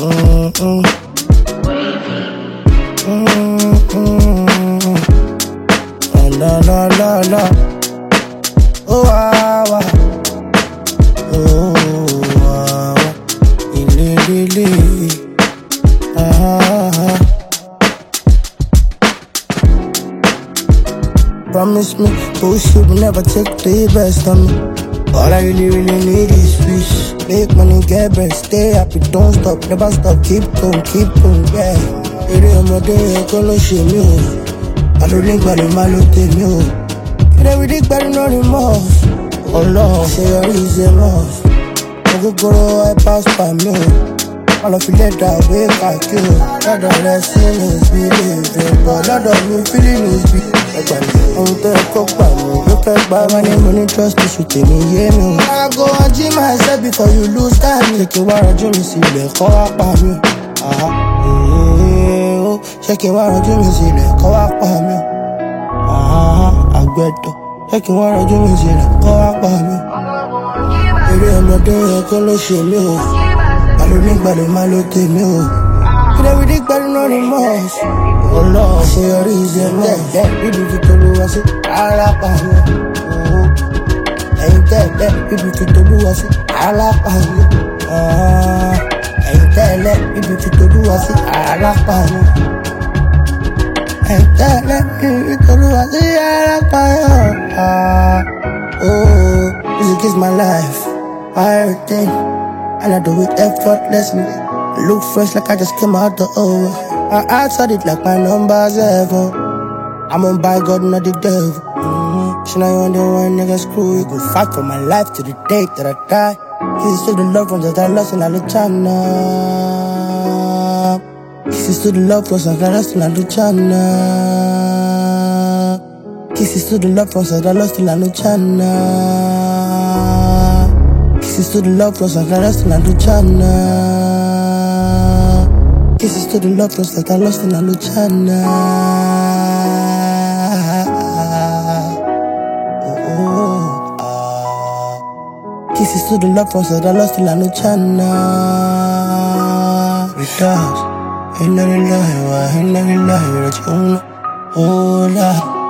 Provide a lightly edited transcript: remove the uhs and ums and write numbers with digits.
La la la la. Oh ah ah. Oh ah ah. Ilé. Ah. Promise me, bullshit will never take the best of me. All I really need is peace. Make money, get bread, stay happy, don't stop, never stop, keep going, yeah. Eré ọmọdé ẹ̀kọ́ ló ṣe mí o. Àlórí gbàlè má ló tè mí o. Ìrẹ́wìdí gbàlè náà rí mọ́. Ọlọ́run ṣe yọrí ìṣe mọ́. Ogógóró ẹ pass by mi o. Má lọ fi lẹ́dà wé káàkiri o. Lọ́dọ̀ rẹ̀ sí ní ìbílẹ̀ ìbẹ̀bọ̀. Lọ́dọ̀ mi feeling is bí. Ẹgbàlè ohun tó ẹ̀kọ́ gbà mí ló fẹ́ gbà wá ní mo ní trust issue tèmi yé mi. I go and gym myself before you lose time. Ṣé kí n wá rọjú mi sílẹ̀ kọ́ wá pa mí? Ṣé kí n wá rọjú mi sílẹ̀ kọ́ wá pa mí? Àgbẹ̀dọ̀. Ṣé kí n wá rọjú mi sílẹ̀ kọ́ wá pa mí? Eré ọmọdé ẹ̀kọ́ ló ṣe mí o. Àlórí gbàlè má ló tè mí o. Ìrẹ́wìdí gbàlè náà rí mọ́. Ọlọ́run ṣe yọrí ìṣe mọ́. Bíbí ti tolúwa sí alápá mi. Ẹ̀yin tẹ́lẹ̀ bíbí ti tolúwa sí alápá mi. Ẹ̀yin tẹ́lẹ̀ bíbí ti tolúwa sí alápá mi. Ẹ̀yin tẹ́lẹ̀ bíbí tolúwa sí alápá mi. Oh, music is my life, everything, and I do it effortlessly. I look fresh like I just came out the oven. I answered it like my number's ever. I'm on by God, not the devil. She know you on the one nigga screw. You go fight for my life to the day that I die. Kisses to the loved ones that I lost in Aluchana. Kisses to the loved ones that I lost in Aluchana. Kisses to the loved ones that I lost in Aluchana. Kisses to the loved ones that I lost in Aluchana. Kisses to the loved ones that I lost in Aluchana. Kisses to the loved ones that I lost in Aluchana. Retard. Inna lillahi wa inna ilaihi raji'un. Oh, la.